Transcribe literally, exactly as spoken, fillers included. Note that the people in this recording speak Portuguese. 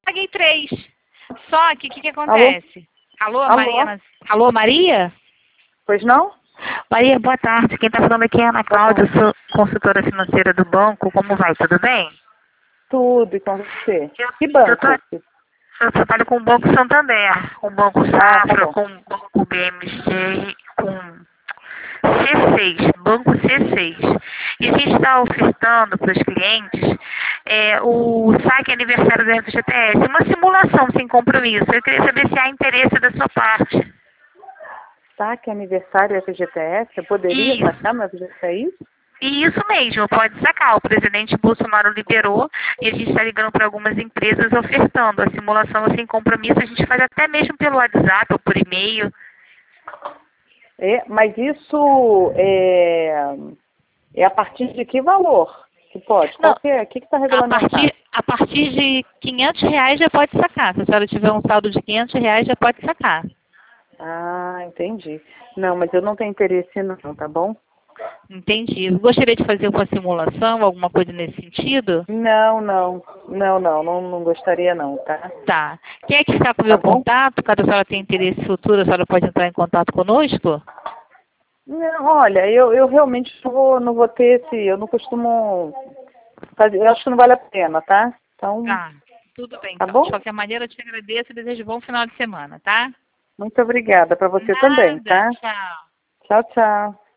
paguei três. Só que o que, que acontece? Alô, Alô, Maria? Alô? Alô, Maria? Pois não? Maria, boa tarde. Quem está falando aqui é a Ana Cláudia, eu sou consultora financeira do banco. Como vai? Tudo bem? Tudo, e com você? Eu, Que banco? eu, tô, eu trabalho com o Banco Santander, com o Banco Ah, Safra, tá com o Banco B M G, com C seis, Banco C seis. E a gente está ofertando para os clientes é, o saque aniversário do F G T S, uma simulação sem compromisso. Eu queria saber se há interesse da sua parte. Saque aniversário F G T S? Eu poderia Isso. sacar meu F G T S? E isso mesmo, pode sacar. O presidente Bolsonaro liberou e a gente está ligando para algumas empresas ofertando a simulação sem compromisso. A gente faz até mesmo pelo WhatsApp ou por e-mail. É, mas isso é, é a partir de que valor que pode? Qual Não, que é? O que está a regulamentado? partir, a partir de quinhentos reais já pode sacar. Se a senhora tiver um saldo de quinhentos reais, já pode sacar. Ah, entendi. Não, mas eu não tenho interesse não, tá bom? Entendi. Gostaria de fazer uma simulação, alguma coisa nesse sentido? Não, não. Não, não. Não, não gostaria não, tá? Tá. Quem é que está com o Tá meu bom? contato? Caso a senhora tenha interesse futuro, a senhora pode entrar em contato conosco? Não, olha, eu, eu realmente não vou, não vou ter esse, eu não costumo fazer, eu acho que não vale a pena, tá? Então, Tá. Tudo bem, tá então. De bom? qualquer maneira, eu te agradeço e desejo bom final de semana, tá? Muito obrigada para você também, Nada. tá? Tchau. Tchau, tchau.